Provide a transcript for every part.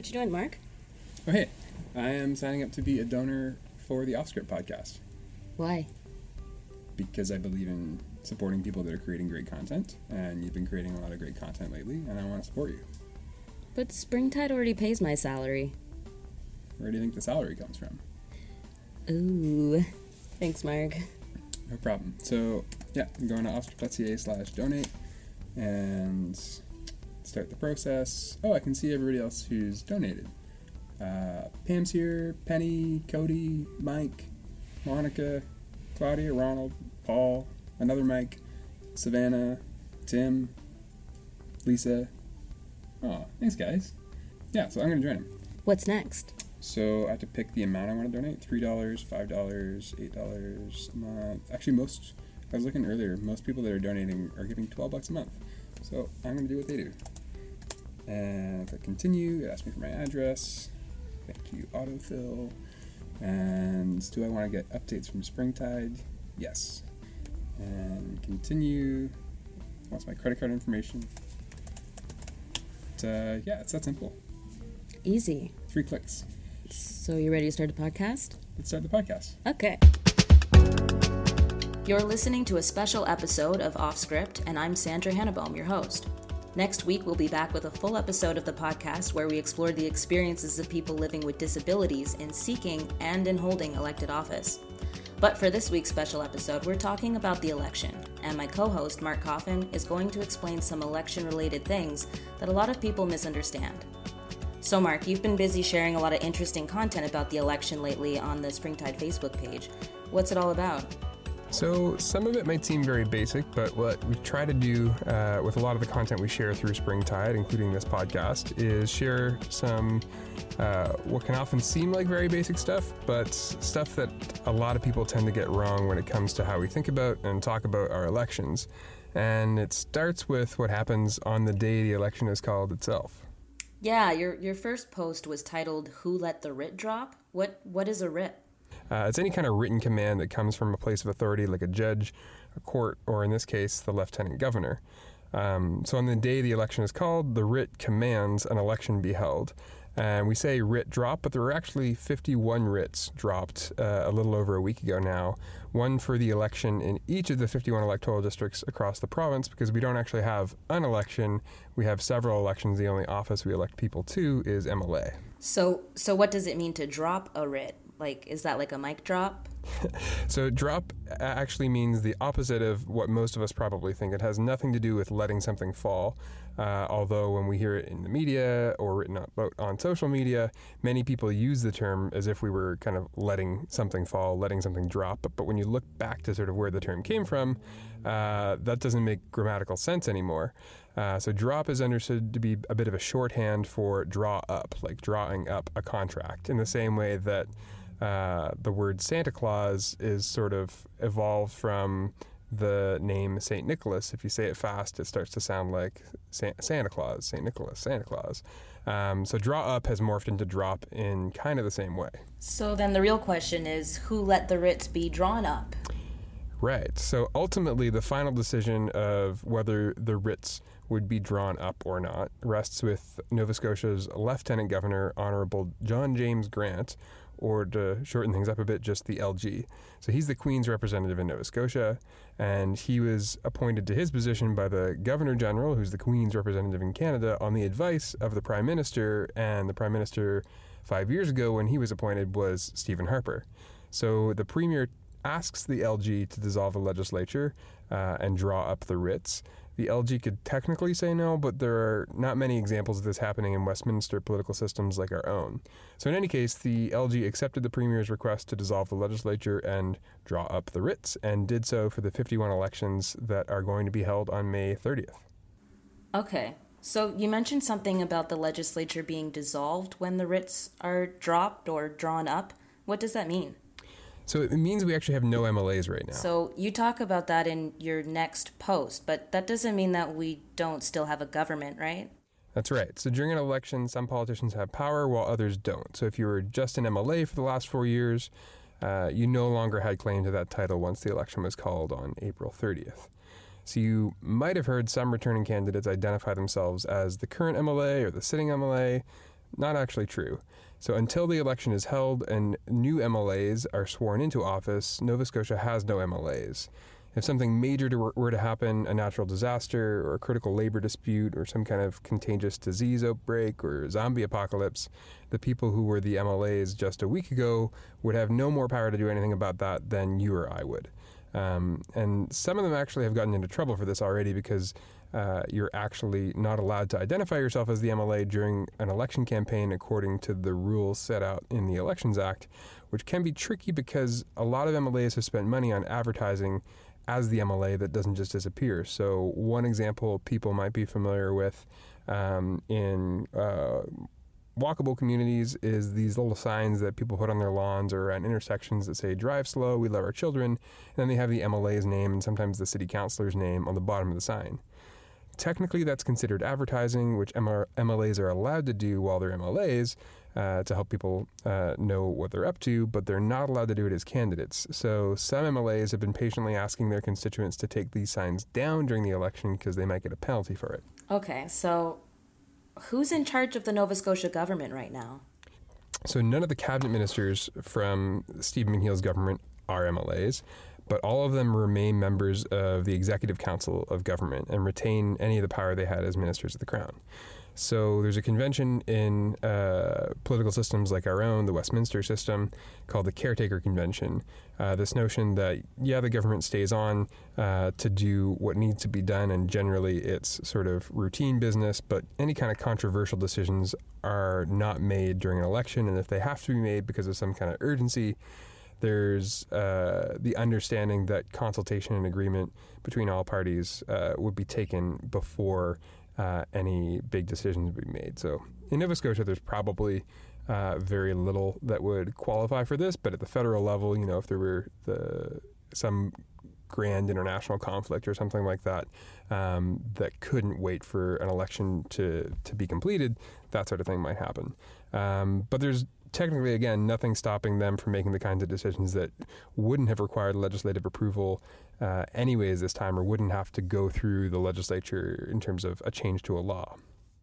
What you doing, Mark? Oh, hey. I am signing up to be a donor for the Offscript podcast Why? because I believe in supporting people that are creating great content, and you've been creating a lot of great content lately, and I want to support you. But Springtide already pays my salary. Where do you think the salary comes from? Ooh. Thanks, Mark. No problem. So, yeah, I'm going to offscript.ca/donate and start the process. Oh, I can see everybody else who's donated. Pam's here, Penny, Cody, Mike, Monica, Claudia, Ronald, Paul, another Mike, Savannah, Tim, Lisa. Oh, thanks, guys. Yeah, so I'm going to join them. What's next? So I have to pick the amount I want to donate. $3, $5, $8 a month. Actually, I was looking earlier, most people that are donating are giving $12 a month. So I'm going to do what they do. And click continue. It asks me for my address. Thank you, autofill. And do I want to get updates from Springtide? Yes. And continue. Wants my credit card information. But, yeah, it's that simple. Easy. 3 clicks. So you ready to start a podcast? Let's start the podcast. Okay. You're listening to a special episode of Offscript, and I'm Sandra Hannebohm, your host. Next week, we'll be back with a full episode of the podcast where we explore the experiences of people living with disabilities in seeking and in holding elected office. But for this week's special episode, we're talking about the election, and my co-host, Mark Coffin, is going to explain some election-related things that a lot of people misunderstand. So Mark, you've been busy sharing a lot of interesting content about the election lately on the Springtide Facebook page. What's it all about? So some of it might seem very basic, but what we try to do with a lot of the content we share through Springtide, including this podcast, is share some what can often seem like very basic stuff, but stuff that a lot of people tend to get wrong when it comes to how we think about and talk about our elections. And it starts with what happens on the day the election is called itself. Yeah, your first post was titled, "Who Let the Writ Drop?" What is a writ? It's any kind of written command that comes from a place of authority like a judge, a court, or in this case, the lieutenant governor. So on the day the election is called, the writ commands an election be held. And we say writ drop, but there were actually 51 writs dropped a little over a week ago now. One for the election in each of the 51 electoral districts across the province, because we don't actually have an election. We have several elections. The only office we elect people to is MLA. So what does it mean to drop a writ? Like, is that like a mic drop? So drop actually means the opposite of what most of us probably think. It has nothing to do with letting something fall, although when we hear it in the media or written about on social media, many people use the term as if we were kind of letting something fall, letting something drop. But when you look back to sort of where the term came from, that doesn't make grammatical sense anymore. So drop is understood to be a bit of a shorthand for draw up, like drawing up a contract, in the same way that the word Santa Claus is sort of evolved from the name St. Nicholas. If you say it fast, it starts to sound like Santa Claus, St. Nicholas, Santa Claus. So draw up has morphed into drop in kind of the same way. So then the real question is, who let the writs be drawn up? Right. So ultimately, the final decision of whether the writs would be drawn up or not rests with Nova Scotia's Lieutenant Governor, Honourable John James Grant, or to shorten things up a bit, just the LG. So he's the Queen's representative in Nova Scotia, and he was appointed to his position by the Governor-General, who's the Queen's representative in Canada, on the advice of the Prime Minister, and the Prime Minister 5 years ago when he was appointed was Stephen Harper. So the Premier asks the LG to dissolve the legislature and draw up the writs. The LG could technically say no, but there are not many examples of this happening in Westminster political systems like our own. So in any case, the LG accepted the Premier's request to dissolve the legislature and draw up the writs, and did so for the 51 elections that are going to be held on May 30th. Okay, so you mentioned something about the legislature being dissolved when the writs are dropped or drawn up. What does that mean? So it means we actually have no MLAs right now. So you talk about that in your next post, but that doesn't mean that we don't still have a government, right? That's right. So during an election, some politicians have power while others don't. So if you were just an MLA for the last 4 years, you no longer had claim to that title once the election was called on April 30th. So you might have heard some returning candidates identify themselves as the current MLA or the sitting MLA, Not actually true. So until the election is held and new MLAs are sworn into office, Nova Scotia has no MLAs. If something major were to happen, a natural disaster or a critical labor dispute or some kind of contagious disease outbreak or zombie apocalypse, the people who were the MLAs just a week ago would have no more power to do anything about that than you or I would. And some of them actually have gotten into trouble for this already because you're actually not allowed to identify yourself as the MLA during an election campaign according to the rules set out in the Elections Act, which can be tricky because a lot of MLAs have spent money on advertising as the MLA that doesn't just disappear. So one example people might be familiar with in walkable communities is these little signs that people put on their lawns or around intersections that say, "Drive slow, we love our children," and then they have the MLA's name and sometimes the city councilor's name on the bottom of the sign. Technically, that's considered advertising, which MLAs are allowed to do while they're MLAs to help people know what they're up to, but they're not allowed to do it as candidates. So some MLAs have been patiently asking their constituents to take these signs down during the election because they might get a penalty for it. Okay, so who's in charge of the Nova Scotia government right now? So none of the cabinet ministers from Stephen McNeil's government are MLAs, but all of them remain members of the Executive Council of Government and retain any of the power they had as ministers of the Crown. So there's a convention in political systems like our own, the Westminster system, called the Caretaker Convention. This notion that, the government stays on to do what needs to be done, and generally it's sort of routine business, but any kind of controversial decisions are not made during an election, and if they have to be made because of some kind of urgency, there's the understanding that consultation and agreement between all parties would be taken before any big decisions would be made. So in Nova Scotia, there's probably very little that would qualify for this, but at the federal level, if there were some grand international conflict or something like that that couldn't wait for an election to be completed, that sort of thing might happen. But there's technically, again, nothing stopping them from making the kinds of decisions that wouldn't have required legislative approval anyways this time, or wouldn't have to go through the legislature in terms of a change to a law.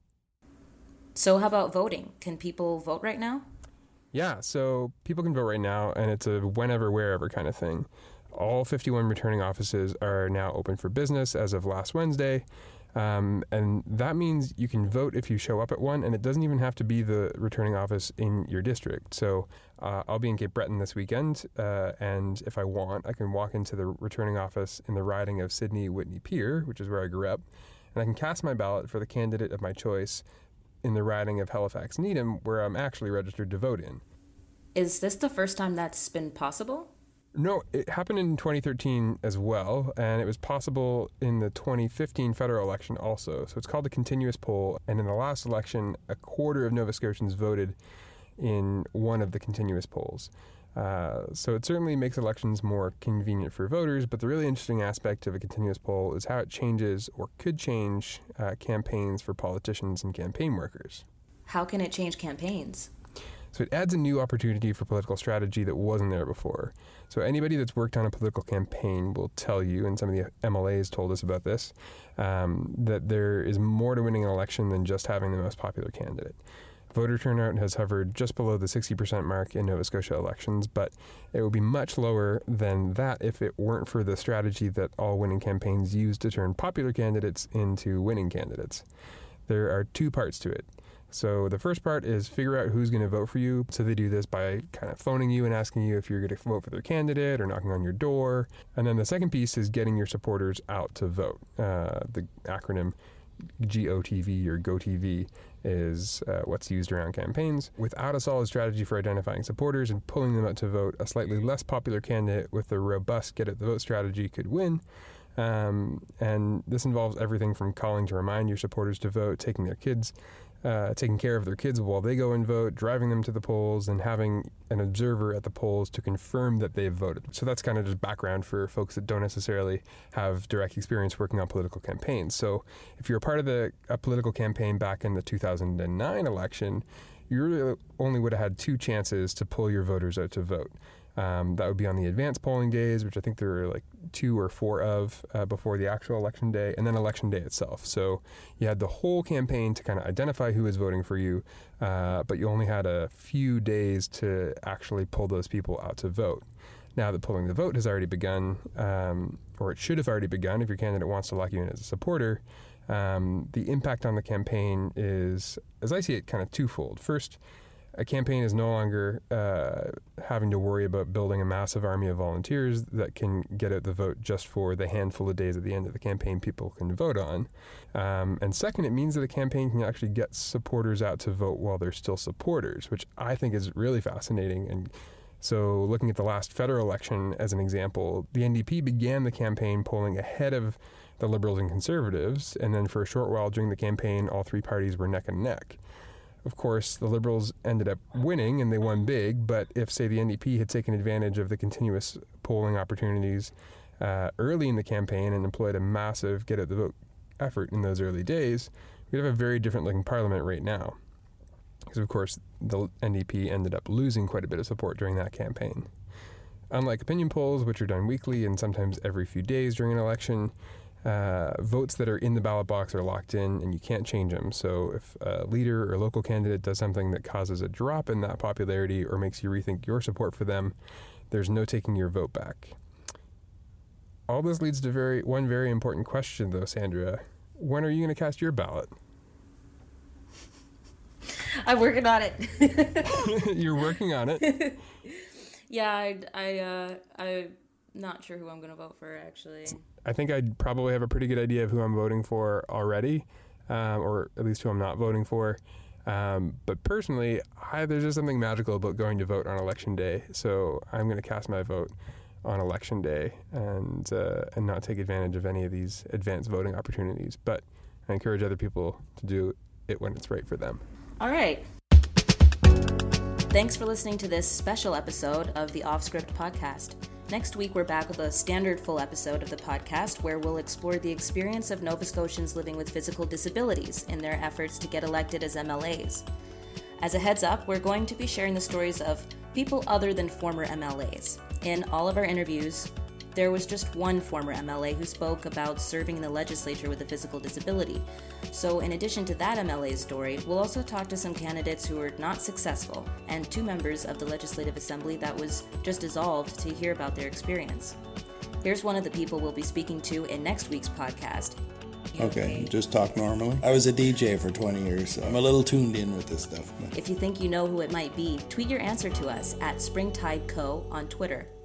So how about voting? Can people vote right now? Yeah, so people can vote right now, and it's a whenever, wherever kind of thing. All 51 returning offices are now open for business as of last Wednesday. And that means you can vote if you show up at one, and it doesn't even have to be the returning office in your district. So I'll be in Cape Breton this weekend, and if I want, I can walk into the returning office in the riding of Sydney-Whitney-Pier, which is where I grew up, and I can cast my ballot for the candidate of my choice in the riding of Halifax-Needham, where I'm actually registered to vote in. Is this the first time that's been possible? No, it happened in 2013 as well, and it was possible in the 2015 federal election also. So it's called a continuous poll, and in the last election, a quarter of Nova Scotians voted in one of the continuous polls. So it certainly makes elections more convenient for voters, but the really interesting aspect of a continuous poll is how it changes or could change campaigns for politicians and campaign workers. How can it change campaigns? So it adds a new opportunity for political strategy that wasn't there before. So anybody that's worked on a political campaign will tell you, and some of the MLAs told us about this, that there is more to winning an election than just having the most popular candidate. Voter turnout has hovered just below the 60% mark in Nova Scotia elections, but it would be much lower than that if it weren't for the strategy that all winning campaigns use to turn popular candidates into winning candidates. There are two parts to it. So the first part is figure out who's going to vote for you. So they do this by kind of phoning you and asking you if you're going to vote for their candidate or knocking on your door. And then the second piece is getting your supporters out to vote. The acronym GOTV or GOTV is what's used around campaigns. Without a solid strategy for identifying supporters and pulling them out to vote, a slightly less popular candidate with a robust get-out-the-vote strategy could win. And this involves everything from calling to remind your supporters to vote, taking care of their kids while they go and vote, driving them to the polls, and having an observer at the polls to confirm that they've voted. So that's kind of just background for folks that don't necessarily have direct experience working on political campaigns. So if you're a part of a political campaign back in the 2009 election, you really only would have had two chances to pull your voters out to vote. That would be on the advanced polling days, which I think there are like 2 or 4 of before the actual election day, and then election day itself. So you had the whole campaign to kind of identify who was voting for you, but you only had a few days to actually pull those people out to vote. Now that polling the vote has already begun, or it should have already begun if your candidate wants to lock you in as a supporter, the impact on the campaign is, as I see it, kind of twofold. First, a campaign is no longer having to worry about building a massive army of volunteers that can get out the vote just for the handful of days at the end of the campaign people can vote on. And second, it means that a campaign can actually get supporters out to vote while they're still supporters, which I think is really fascinating. And so looking at the last federal election as an example, the NDP began the campaign polling ahead of the Liberals and Conservatives, and then for a short while during the campaign, all 3 parties were neck and neck. Of course, the Liberals ended up winning, and they won big, but if, say, the NDP had taken advantage of the continuous polling opportunities early in the campaign and employed a massive get-out-the-vote effort in those early days, we'd have a very different-looking parliament right now. Because, of course, the NDP ended up losing quite a bit of support during that campaign. Unlike opinion polls, which are done weekly and sometimes every few days during an election, votes that are in the ballot box are locked in and you can't change them. So if a leader or local candidate does something that causes a drop in that popularity or makes you rethink your support for them, there's no taking your vote back. All this leads to one very important question, though, Sandra. When are you going to cast your ballot? I'm working on it. You're working on it? Yeah, I'm not sure who I'm going to vote for, actually. I think I'd probably have a pretty good idea of who I'm voting for already, or at least who I'm not voting for. But personally, there's just something magical about going to vote on election day. So I'm going to cast my vote on election day and not take advantage of any of these advanced voting opportunities. But I encourage other people to do it when it's right for them. All right. Thanks for listening to this special episode of the Offscript podcast. Next week, we're back with a standard full episode of the podcast where we'll explore the experience of Nova Scotians living with physical disabilities in their efforts to get elected as MLAs. As a heads up, we're going to be sharing the stories of people other than former MLAs. In all of our interviews, there was just one former MLA who spoke about serving in the legislature with a physical disability. So in addition to that MLA's story, we'll also talk to some candidates who were not successful and 2 members of the Legislative Assembly that was just dissolved to hear about their experience. Here's one of the people we'll be speaking to in next week's podcast. Okay, just talk normally. I was a DJ for 20 years, so I'm a little tuned in with this stuff. If you think you know who it might be, tweet your answer to us at SpringtideCo on Twitter.